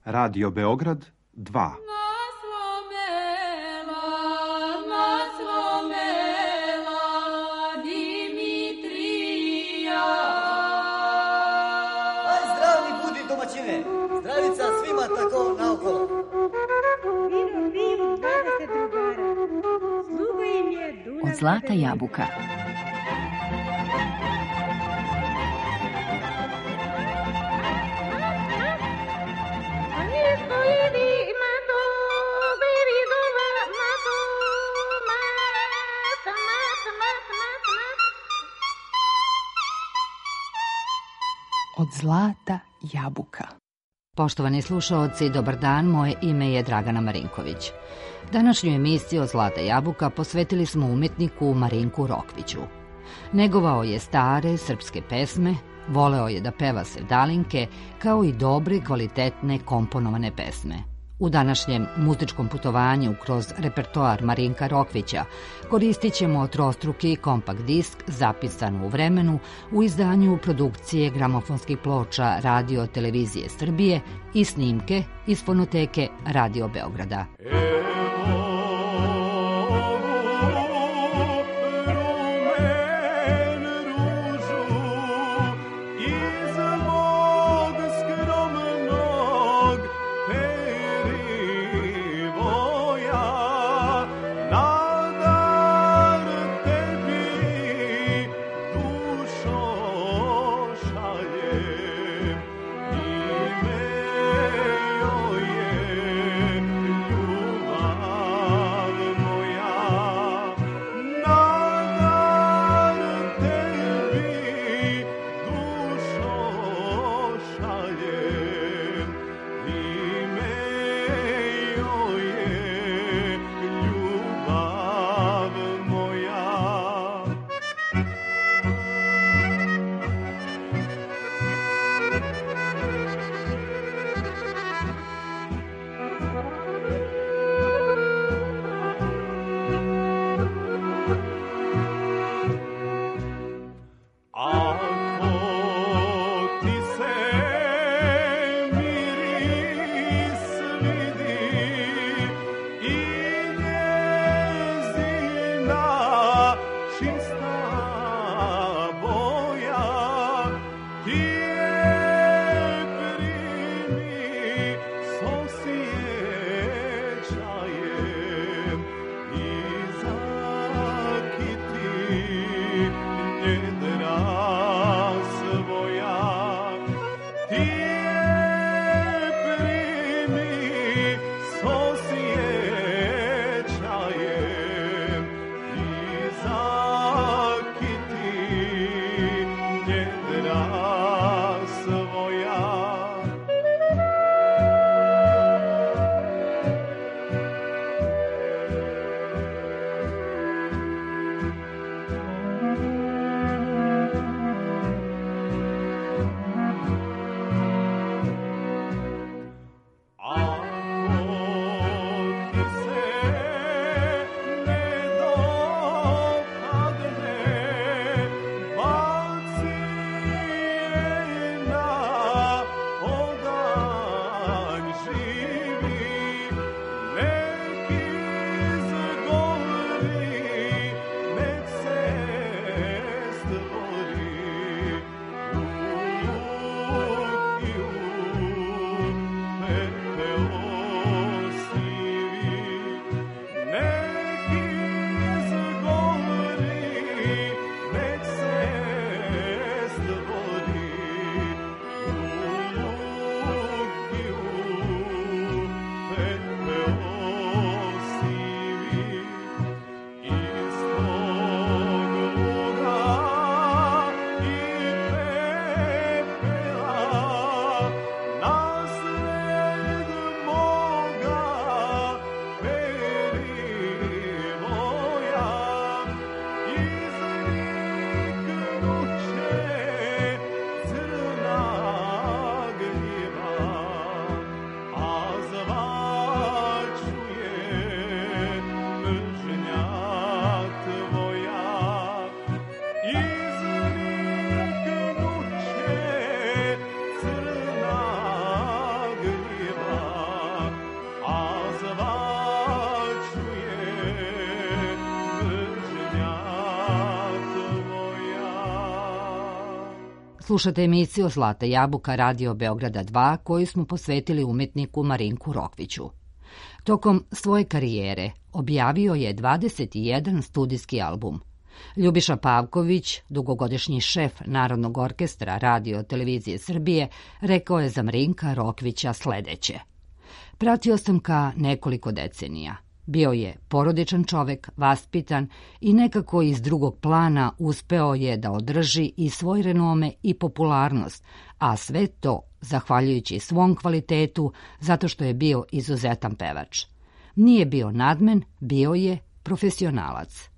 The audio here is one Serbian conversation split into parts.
Radio Beograd 2. Zdravica svima tako naokolo. Od zlata jabuka. Od zlata jabuka. Poštovani slušaoci, dobar dan, moje ime je Dragana Marinković. Današnju emisiju od Zlata jabuka posvetili smo umetniku Marinku Rokviću. Negovao je stare srpske pesme, voleo je da peva sevdalinke, kao i dobre, kvalitetne, komponovane pesme. U današnjem muzičkom putovanju kroz repertoar Marinka Rokvića koristit ćemo trostruki kompakt disk zapisan u vremenu u izdanju produkcije gramofonskih ploča Radio Televizije Srbije i snimke iz fonoteke Radio Beograda. Joj je ljubav Slušate emisiju Zlata jabuka Radio Beograda 2 koju smo posvetili umetniku Marinku Rokviću. Tokom svoje karijere objavio je 21 studijski album. Ljubiša Pavković, dugogodišnji šef Narodnog orkestra Radio Televizije Srbije, rekao je za Marinka Rokvića sledeće. Pratio sam ga nekoliko decenija. Bio je porodičan čovek, vaspitan i nekako iz drugog plana uspeo je da održi i svoj renome i popularnost, a sve to zahvaljujući svom kvalitetu zato što je bio izuzetan pevač. Nije bio nadmen, bio je profesionalac.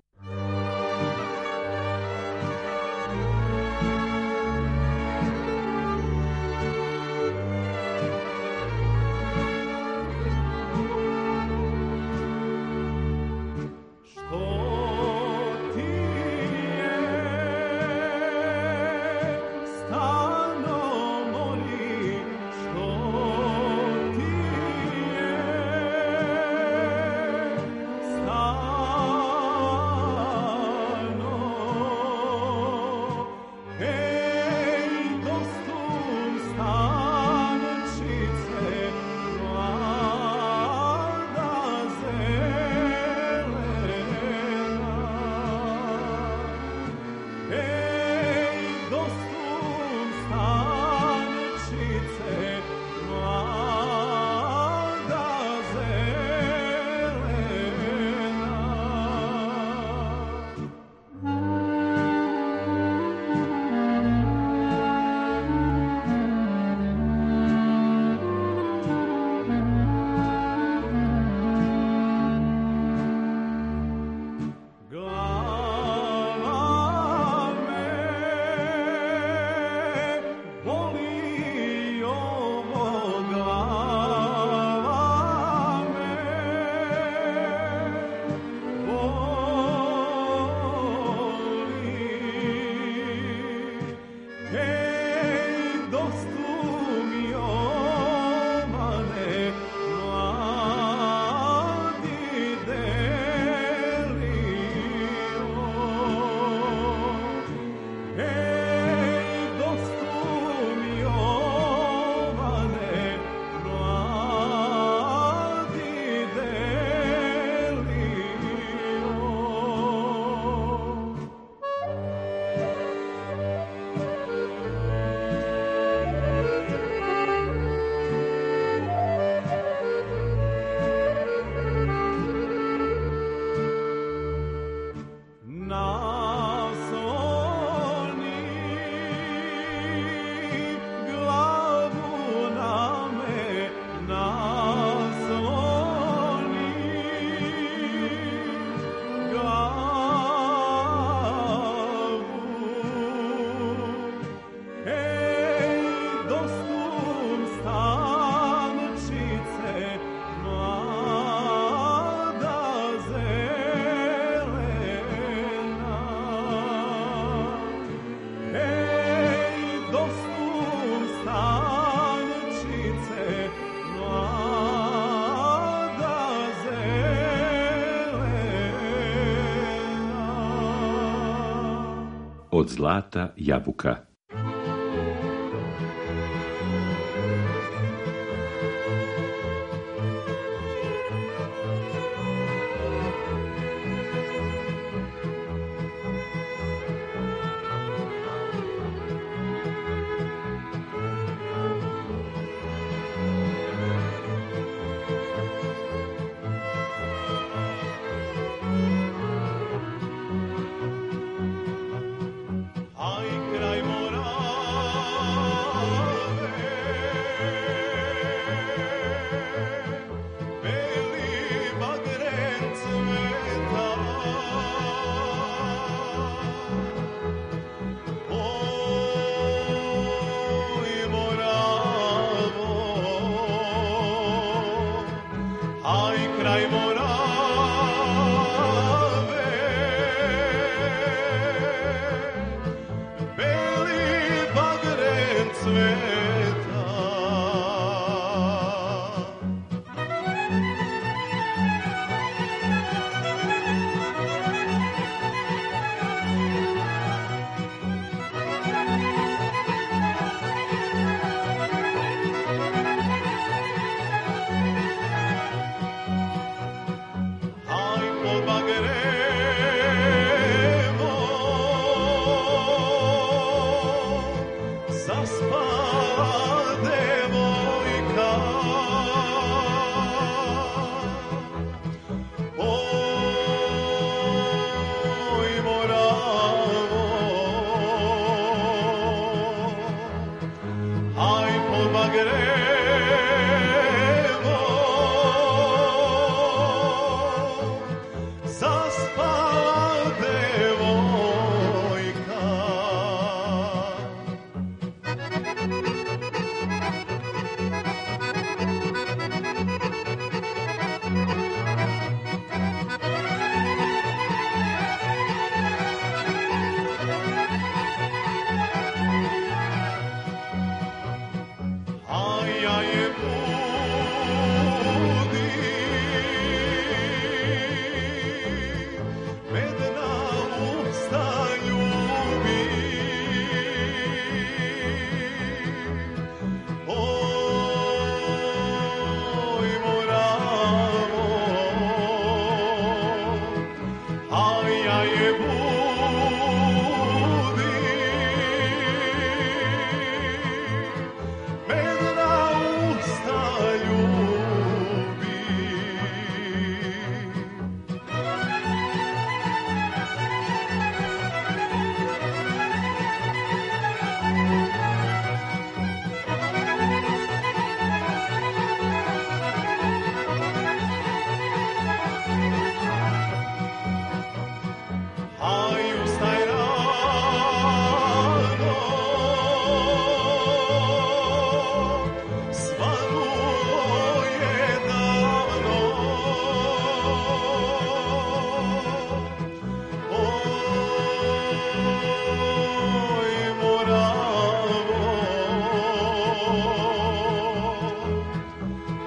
Od zlata jabuka.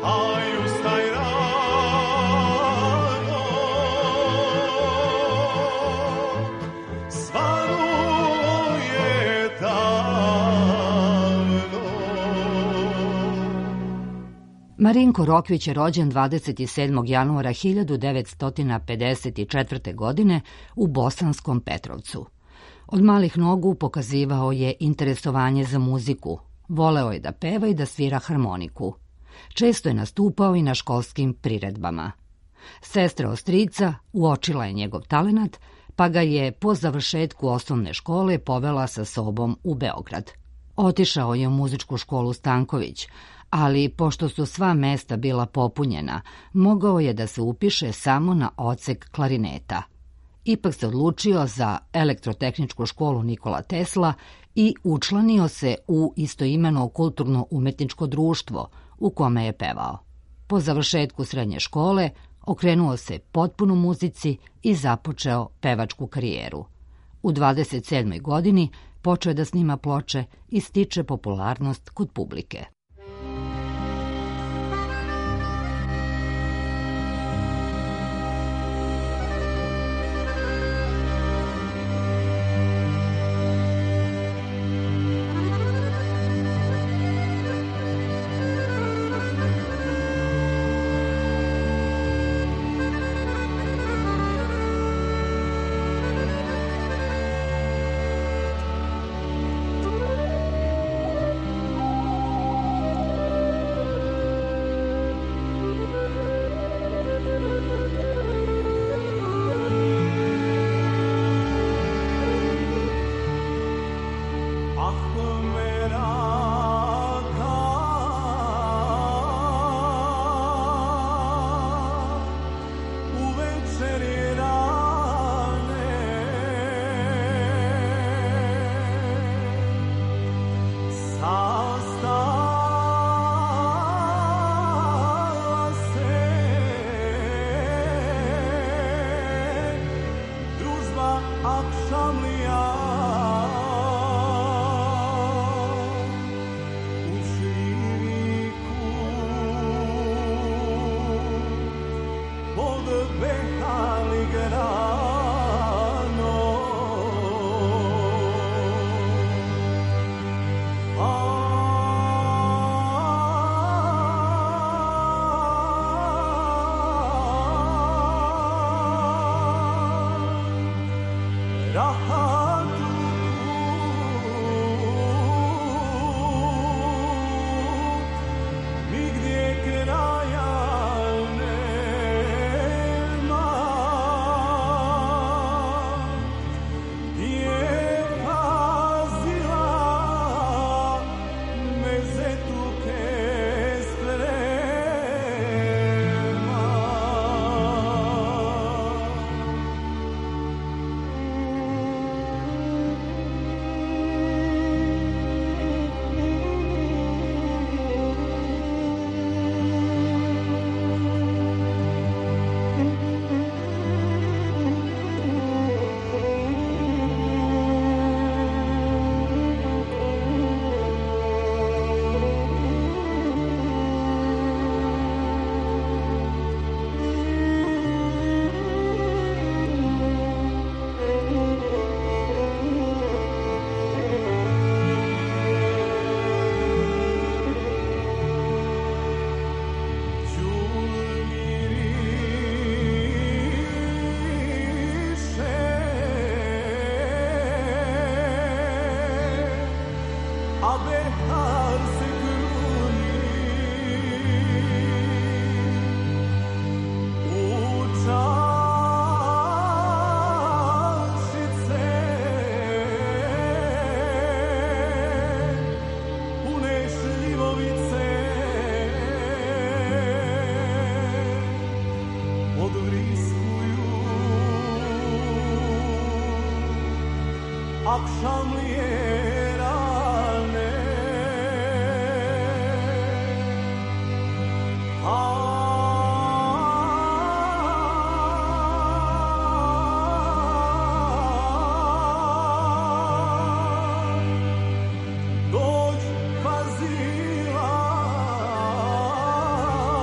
Marinko Rokvić je rođen 27. januara 1954. godine u Bosanskom Petrovcu. Od malih nogu pokazivao je interesovanje za muziku. Voleo je da peva i da svira harmoniku. Često je nastupao i na školskim priredbama. Sestra od strica uočila je njegov talenat, pa ga je po završetku osnovne škole povela sa sobom u Beograd. Otišao je u muzičku školu Stanković, ali pošto su sva mesta bila popunjena, mogao je da se upiše samo na odsek klarineta. Ipak se odlučio za elektrotehničku školu Nikola Tesla i učlanio se u istoimeno kulturno-umetničko društvo u kome je pevao. Po završetku srednje škole okrenuo se potpuno muzici i započeo pevačku karijeru. U 27. godini počeo je da snima ploče i stiče popularnost kod publike. Akşamliye rane doć fazila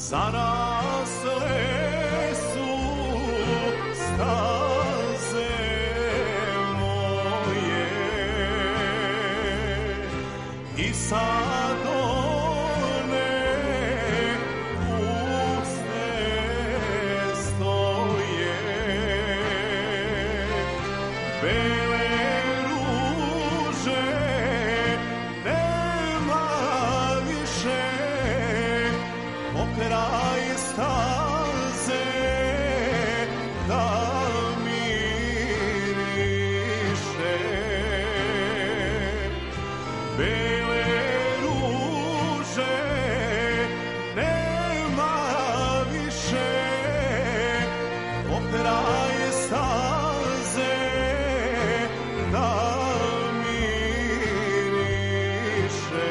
zarasle su staze moje i sad one puste stoje. Bele ruže nema više, pokraj staze da miriše. Bele ruže nema više, pokraj staze da miriše.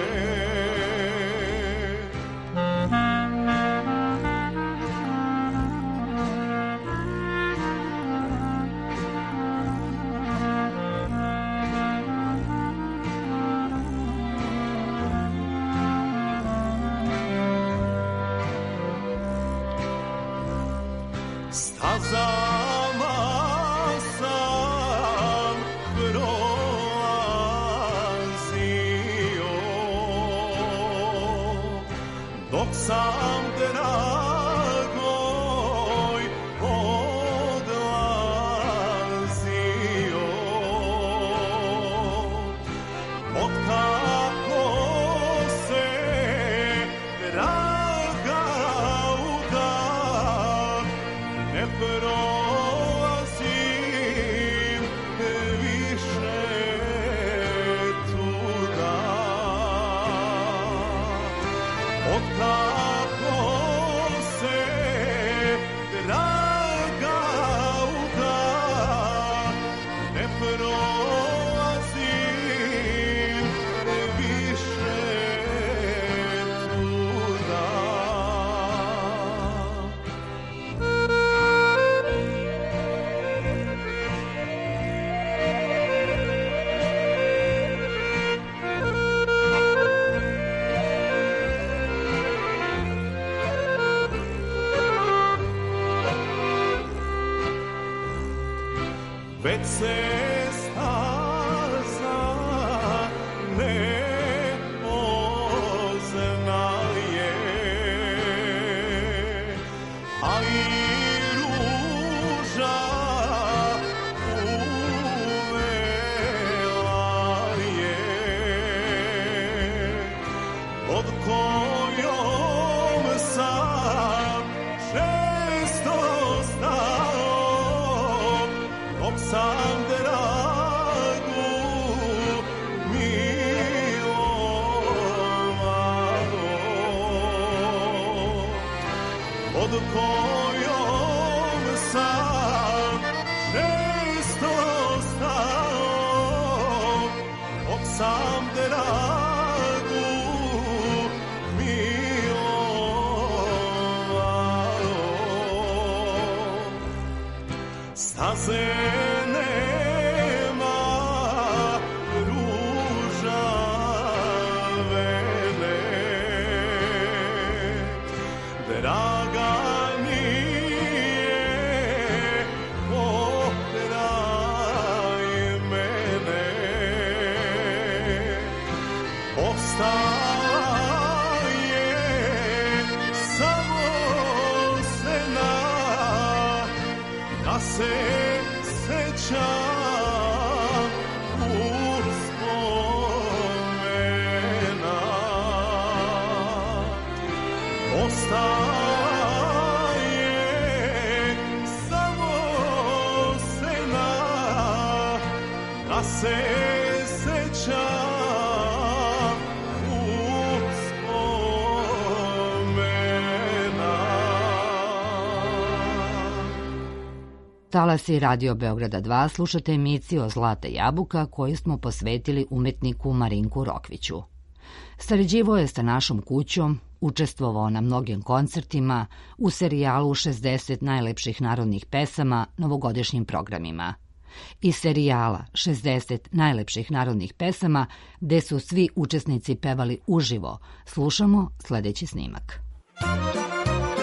Stazama sam prolazio, dok sam dragoj odlazio. Otkako se draga uda, ne prolazim više tuda. Otkako se draga uda, ne prolazim više tuda. Već se staza ne poznaje, a i ruža uvela je, pod kojom sam često stao, dok sam dragu milovao, pod kojom sam često stao, dok sam dragu milovao. Staze nema, ružavene, draga nije pokraj mene. Ostala je samo sena, da se sećam uspomena. Ostala je samo sena, da se sećam Talasi Radio Beograda 2 slušate emisiju Zlata jabuka koju smo posvetili umetniku Marinku Rokviću. Sarađivao je sa našom kućom, učestvovao na mnogim koncertima, u serijalu 60 najlepših narodnih pesama, novogodišnjim programima. Iz serijala 60 najlepših narodnih pesama, gde su svi učesnici pevali uživo, slušamo sledeći snimak.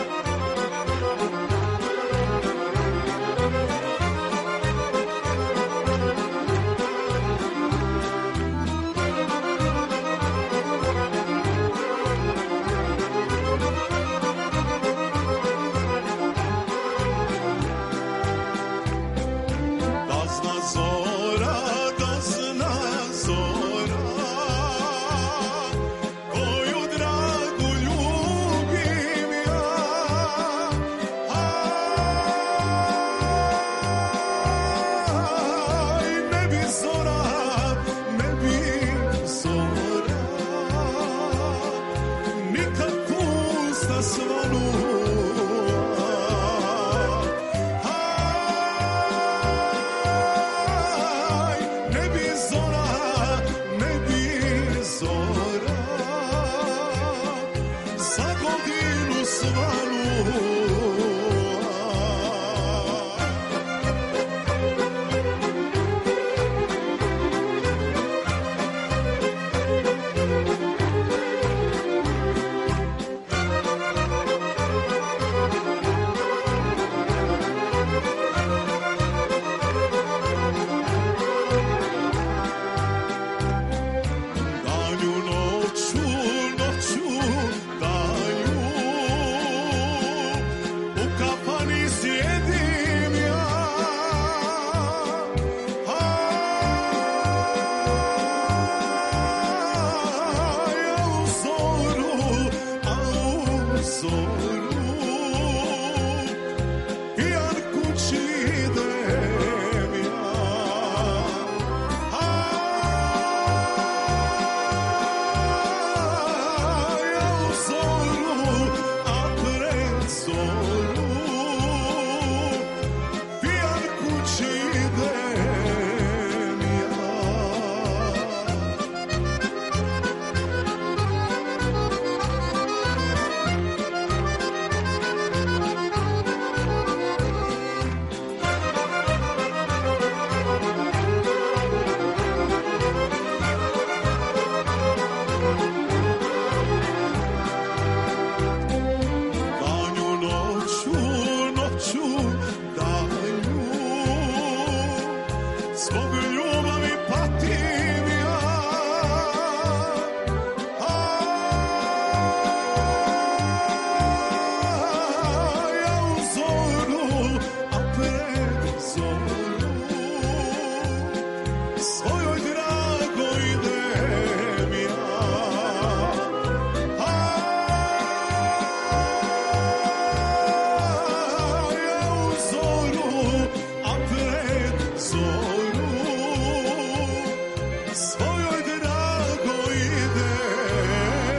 svojoj drago idem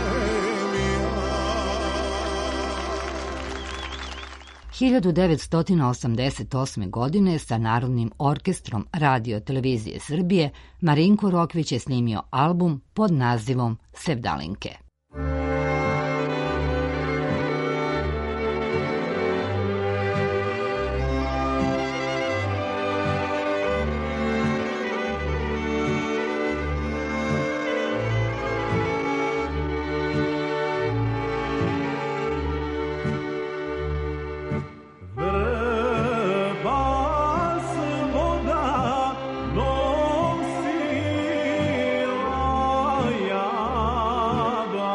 ja. 1988. godine sa Narodnim orkestrom Radio televizije Srbije Marinko Rokvić je snimio album pod nazivom Sevdalinke. Nosila ja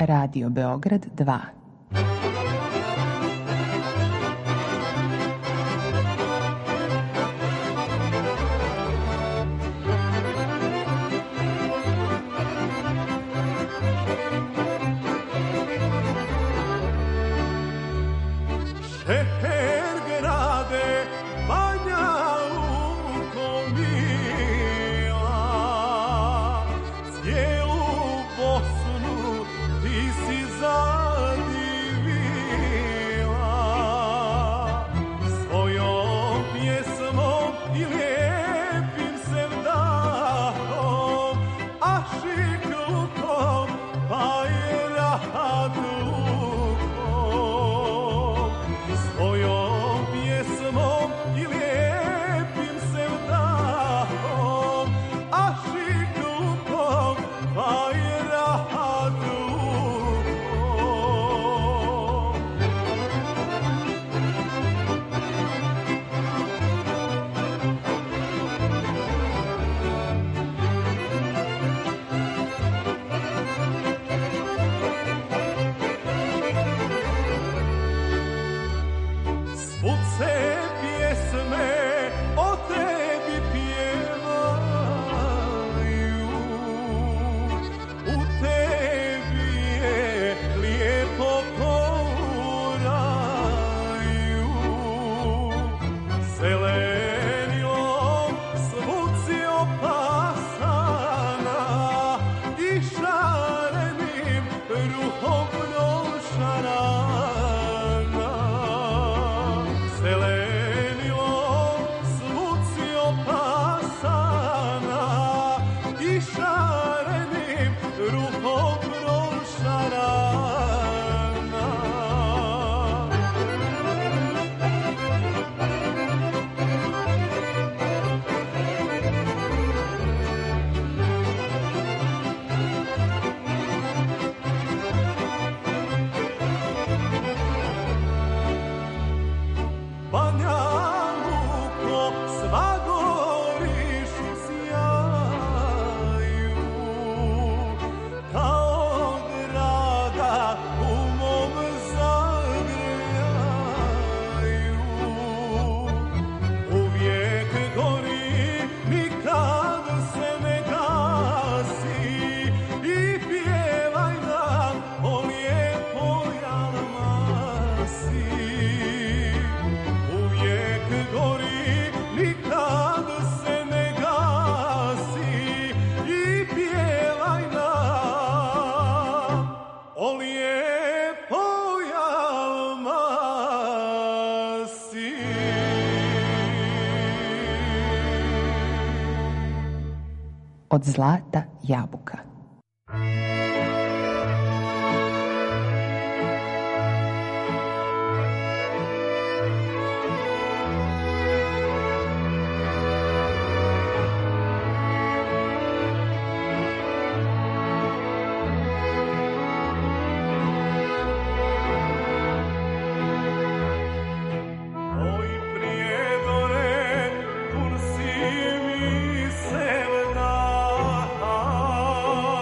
Radio Beograd 2. Od zlata jabuka. Sevda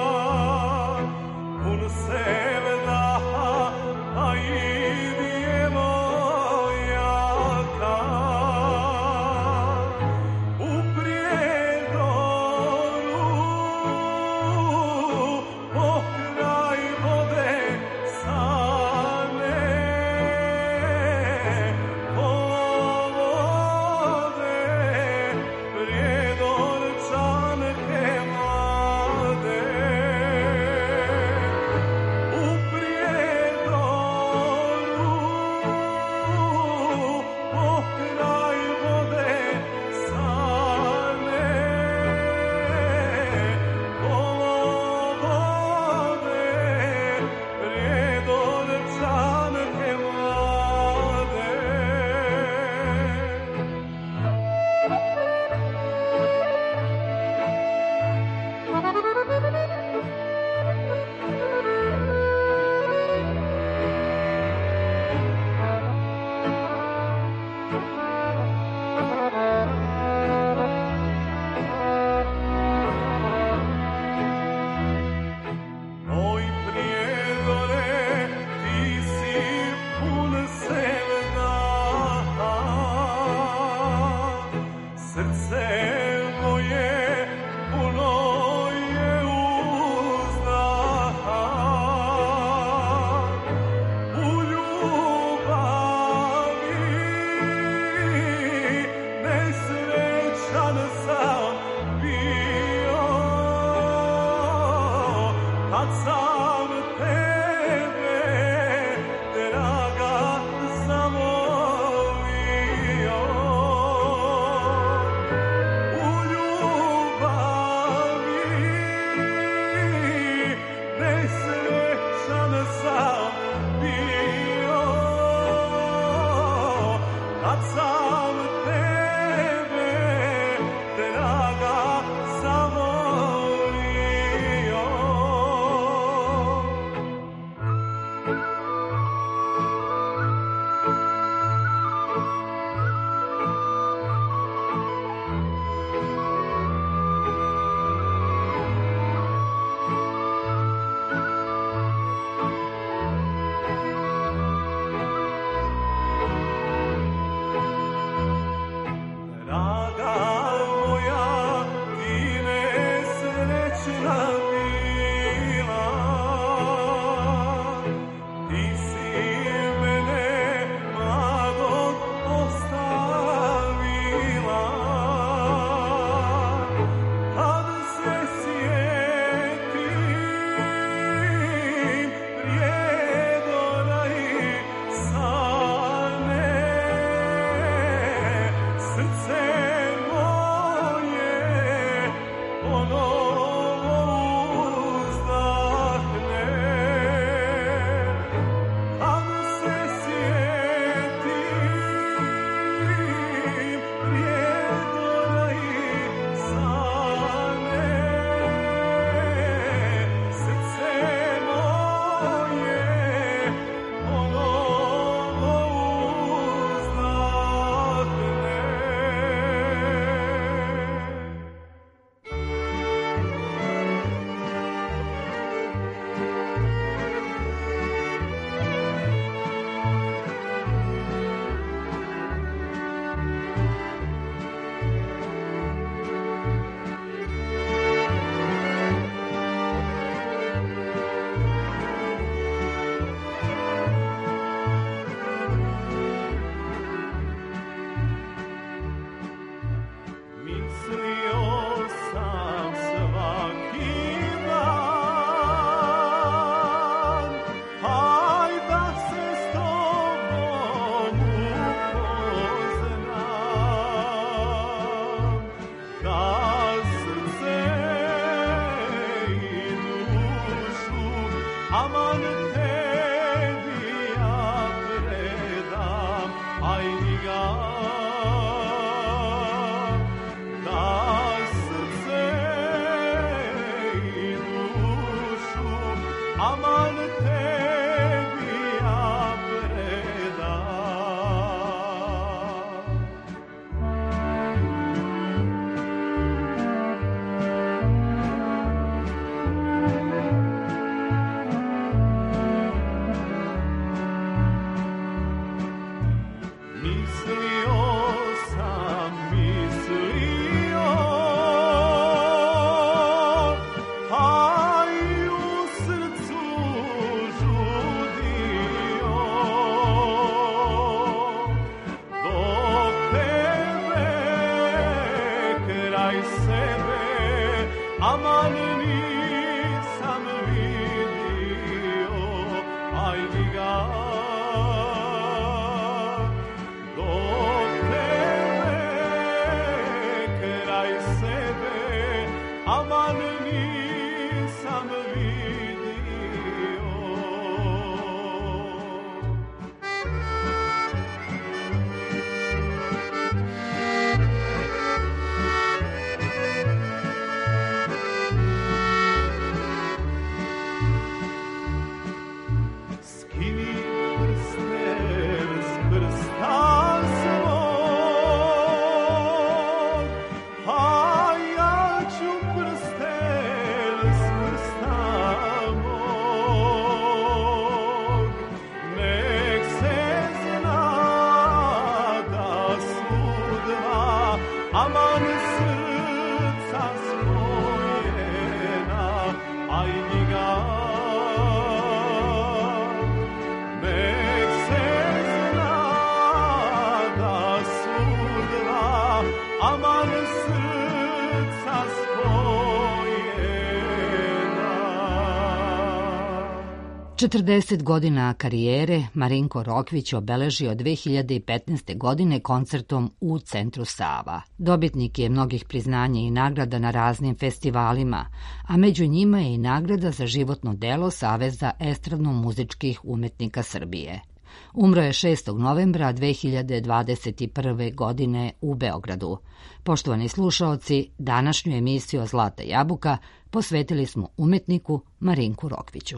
40 godina karijere Marinko Rokvić obeležio 2015. godine koncertom u Centru Sava. Dobitnik je mnogih priznanja i nagrada na raznim festivalima, a među njima je i nagrada za životno delo Saveza estradno-muzičkih umetnika Srbije. Umro je 6. novembra 2021. godine u Beogradu. Poštovani slušaoci, današnju emisiju Zlata jabuka posvetili smo umetniku Marinku Rokviću.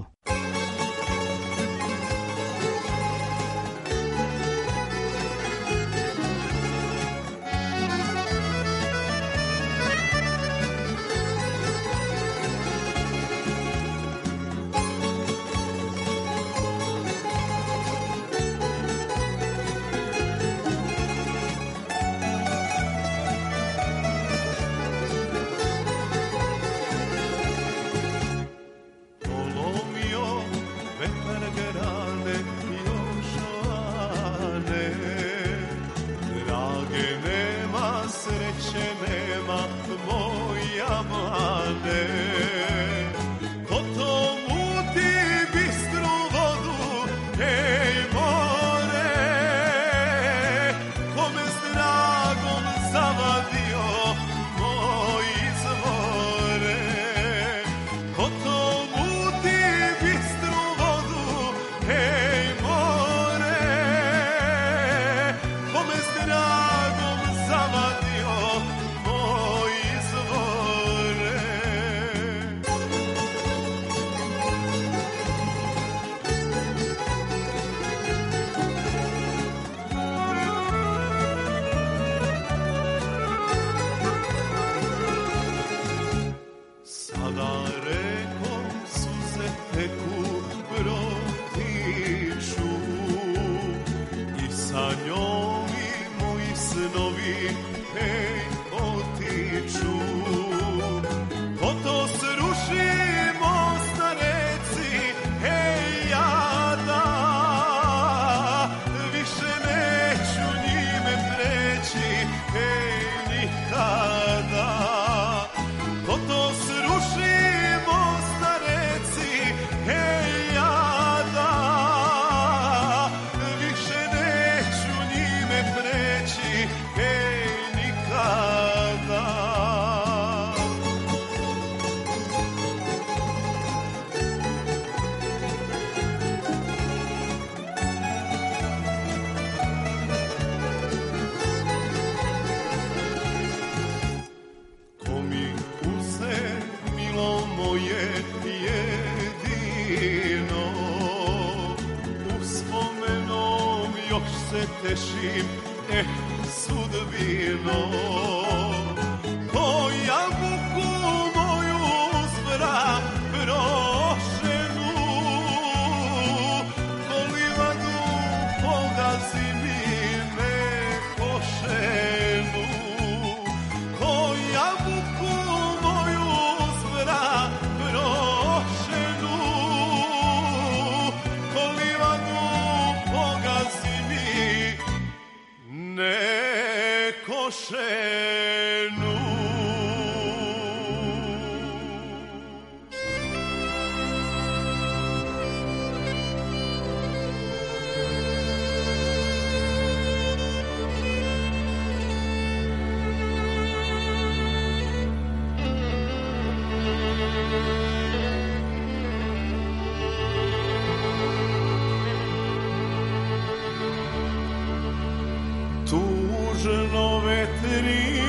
južno vetri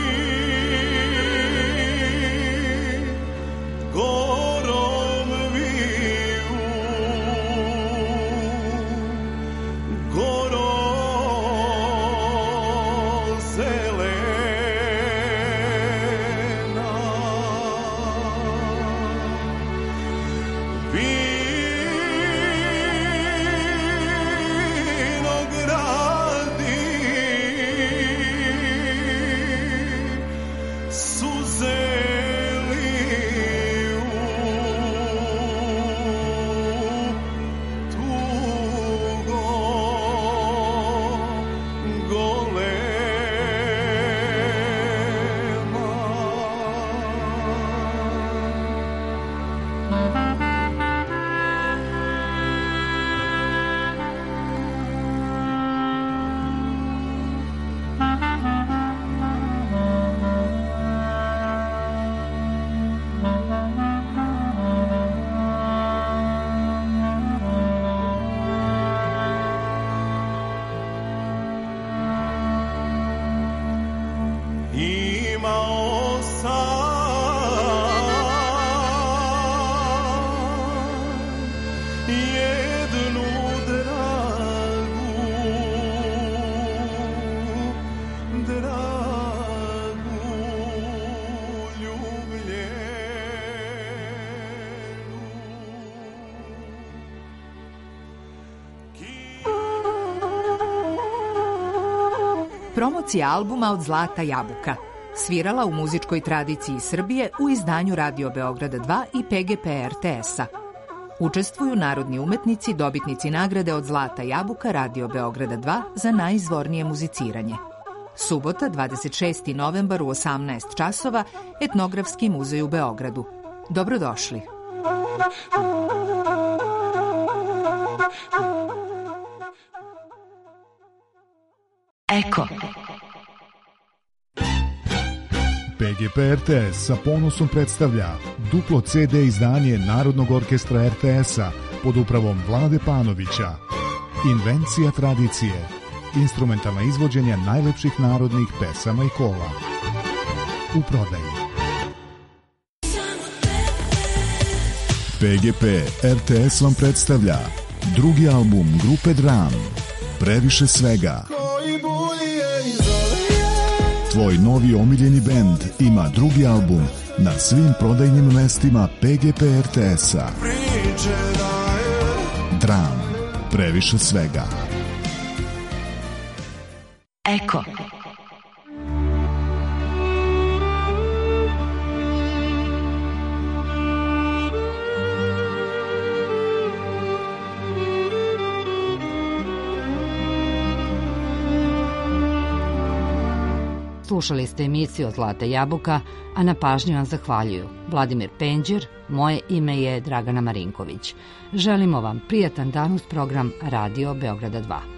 gorom viju, goro zelena. Vinogradi su zeli tugo imao sam jednu dragu ljubljenu. Promocija albuma Od zlata jabuka. Svirala u muzičkoj tradiciji Srbije u izdanju Radio Beograda 2 i PGP RTS-a. Učestvuju narodni umetnici, dobitnici nagrade Od zlata jabuka Radio Beograda 2 za najizvornije muziciranje. Subota, 26. novembar u 18 časova, Etnografski muzej u Beogradu. Dobrodošli. Eko. PGP RTS sa ponosom predstavlja duplo CD izdanje Narodnog orkestra RTS-a pod upravom Vlade Panovića. Invencija tradicije. Instrumentalna izvođenja najlepših narodnih pesama i kola. U prodaji. PGP RTS vam predstavlja drugi album grupe Dram, Previše svega. Tvoj novi omiljeni bend ima drugi album na svim prodajnim mestima PGP RTS-a. Dram, Previše svega. Eko. Slušali ste emisiju Zlata jabuka, a na pažnji vam zahvaljuju Vladimir Penđer, moje ime je Dragana Marinković. Želimo vam prijatan dan uz program Radio Beograda 2.